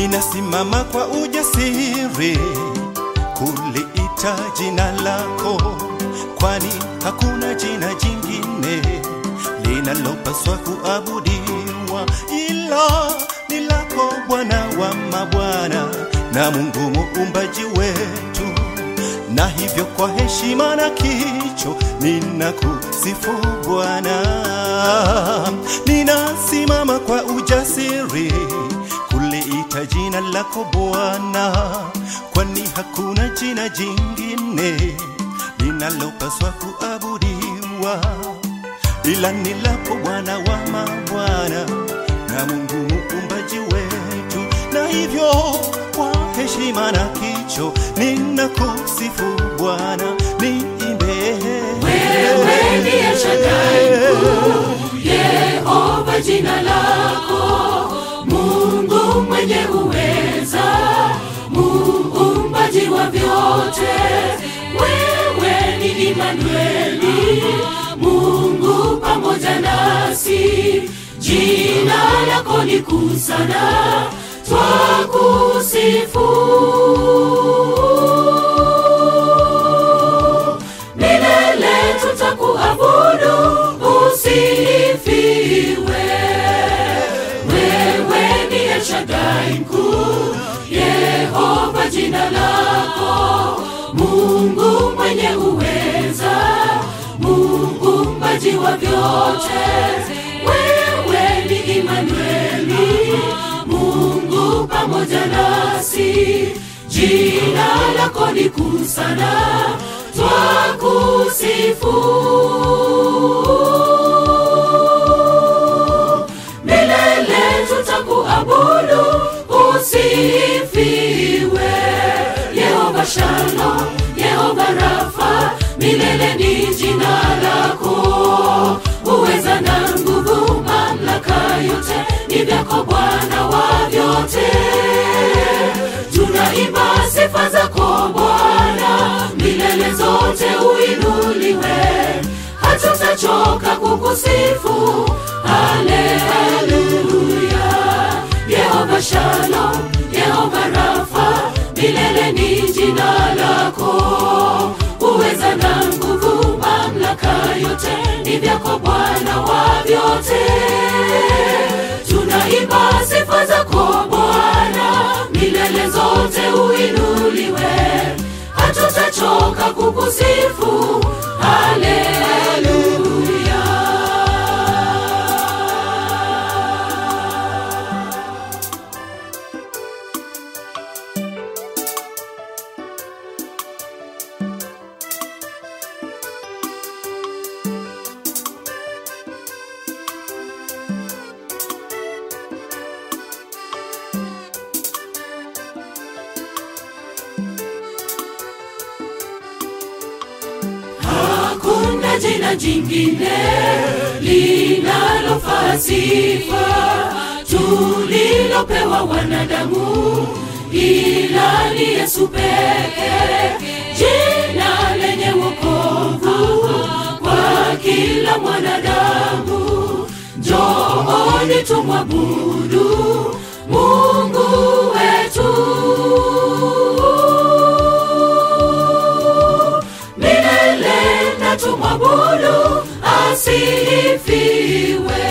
ninasimama kwa ujasiri kuliita jina lako, kwani hakuna jina jingine linalopaswa kuabudiwa ila ni lako, Bwana wa mabwana na Mungu muumbaji wetu. Na hivyo kwa heshima na kicho ninakusifu Bwana, ninasimama kwa ujasiri kuliita jina lako Bwana, kwani hakuna jina jingine linalopaswa kuabudiwa ila ni lako, Bwana wa mabwana na Mungu muumbaji wetu. Na hivyo kwa heshima na kicho ninakusifu Bwana, niimbe. Wewe ni El Shaddai, Yehova jina lako, Mungu mwenye uweza, muumbaji wa vyote. Wewe ni Immanueli, Mungu pamoja nasi. Jina lako ni kuu sana, twakusifu. Milele tutakuabudu, usifiwe. Wewe ni El Shaddai mkuu, Yehova jina lako, Mungu mwenye uweza, muumbaji wa vyote. Wewe ni Immanueli, Mungu pamoja nasi. Jina lako ni kuu sana, twakusifu. Milele tutakuabudu, usifiwe. Yehova Shalom, Yehova Rafa, milele ni jina lako. Uweza na nguvu, mamlaka yote ni vyako, Bwana wa vyote. Tunaimba sifa zako Bwana, milele zote uinuliwe. Hatutachoka kukusifu, haleluya. Yehova Shalom, Yehova Rafa, milele ni jina lako. Uweza na nguvu, mamlaka yote ni vyako, Bwana wa vyote. Tunaimba sifa zako Bwana, milele zote uinuliwe. Hatutachoka kukusifu, haleluya. Hakuna jina jingine linalofaa sifa tulilopewa wanadamu ila ni Yesu pekee. Jina lenye wokovu kwa kila mwanadamu. Njooni tumwabudu Mungu wetu. Milele na tumwabudu, asifiwe.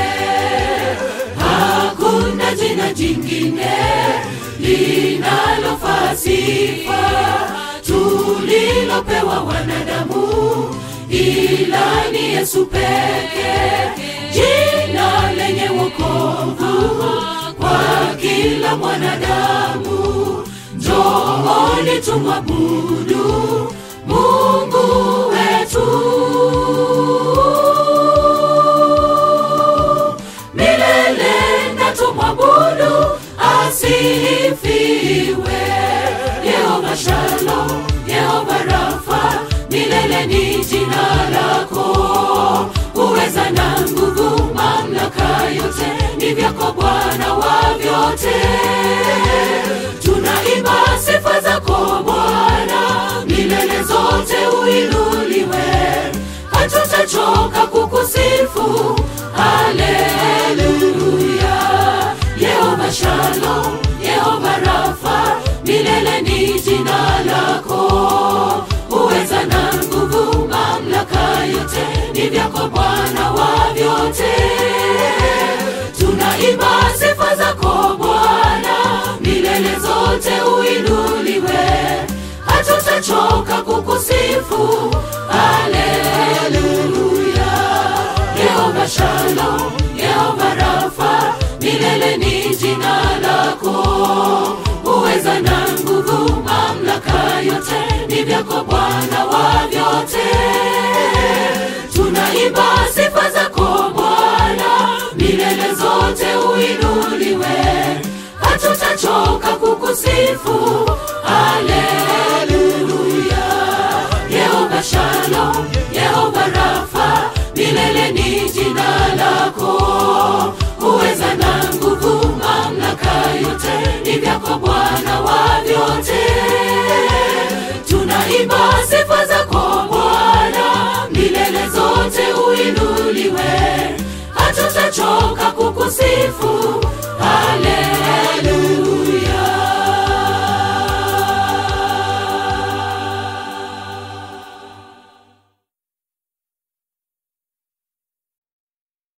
Hakuna jina jingine linalofaa sifa tulilopewa wanadamu ila ni Yesu pekee. Jina lenye wokovu kwa kila mwanadamu. Njooni tumwabudu Mungu wetu. Milele na tumwabudu, asifiwe. Yehova Shalom, Yehova Rafa, milele ni jina lako. Uweza na nguvu, mamlaka yote ni vyako, Bwana wa vyote. Tunaimba sifa zako Bwana, milele zote uinuliwe. Hatutachoka kukusifu, haleluya. Yehova Shalom, Yehova Rafa, lako. Uweza na nguvu, mamlaka yote ni vyako Bwana wa vyote. Tunaimba sifa zako Bwana, milele zote uinuliwe. Hatutachoka kukusifu, haleluya. Yehova Shalom, Yehova Rafa, milele ni jina lako. Uweza na nguvu, mamlaka yote ni vyako Bwana wa vyote. Tunaimba sifa zako Bwana, milele zote uinuliwe. Hatutachoka kukusifu,